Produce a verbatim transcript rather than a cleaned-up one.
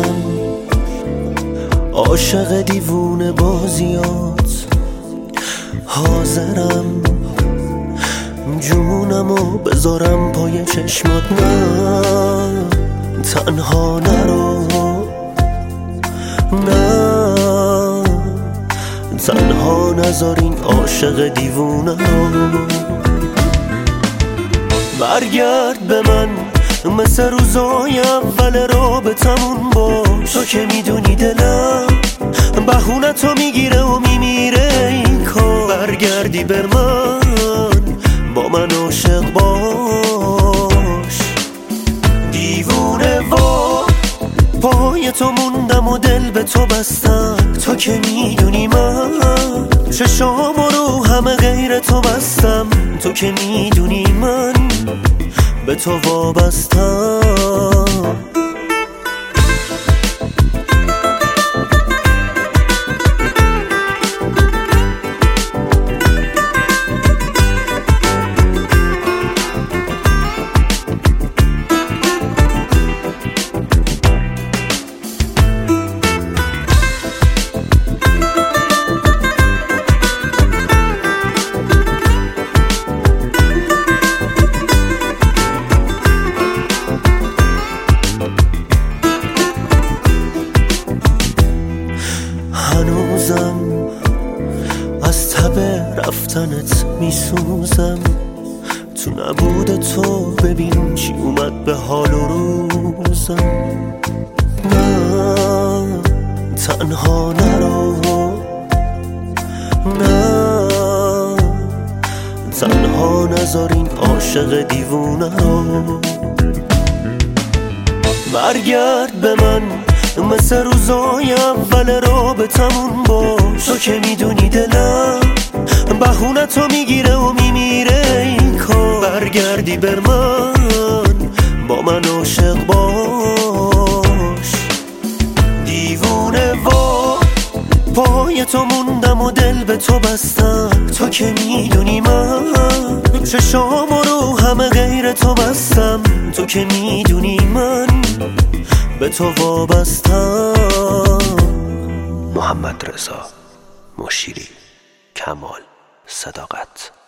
من عاشق دیوونه بازیات، حاضرم جونمو بذارم پای چشمات. نه تنها نرو، نه تنها نذار این عاشق دیوونه رو. برگرد به من مثل روزای اول رابطمون باش. تو که میدونی دلم بهونه تو میگیره و میمیره این کار. برگردی به من با من عاشق باش. دیوونه وا پای تو موندم و دل به تو بستم. تو که میدونی من چشام رو همه غیر تو بستم. تو که میدونی من به تو وابستم. هنوزم از تب رفتنت میسوزم. تو نبود تو ببین چی اومد به حال و روزم. نه تنها نرو، نه تنها نذار این عاشق دیوونه رو. برگرد به من مثل روزای اول رابطمون باش. تو که میدونی دلم بهونه تو میگیره و میمیره این کار. برگردی بر من با من عاشق باش. دیوونه وا پای تو موندم و دل به تو بستم. تو که میدونی من چشام رو همه غیر تو بستم. تو که میدونی من به تو وابستم. محمد رضا مشیری، کمال صداقت.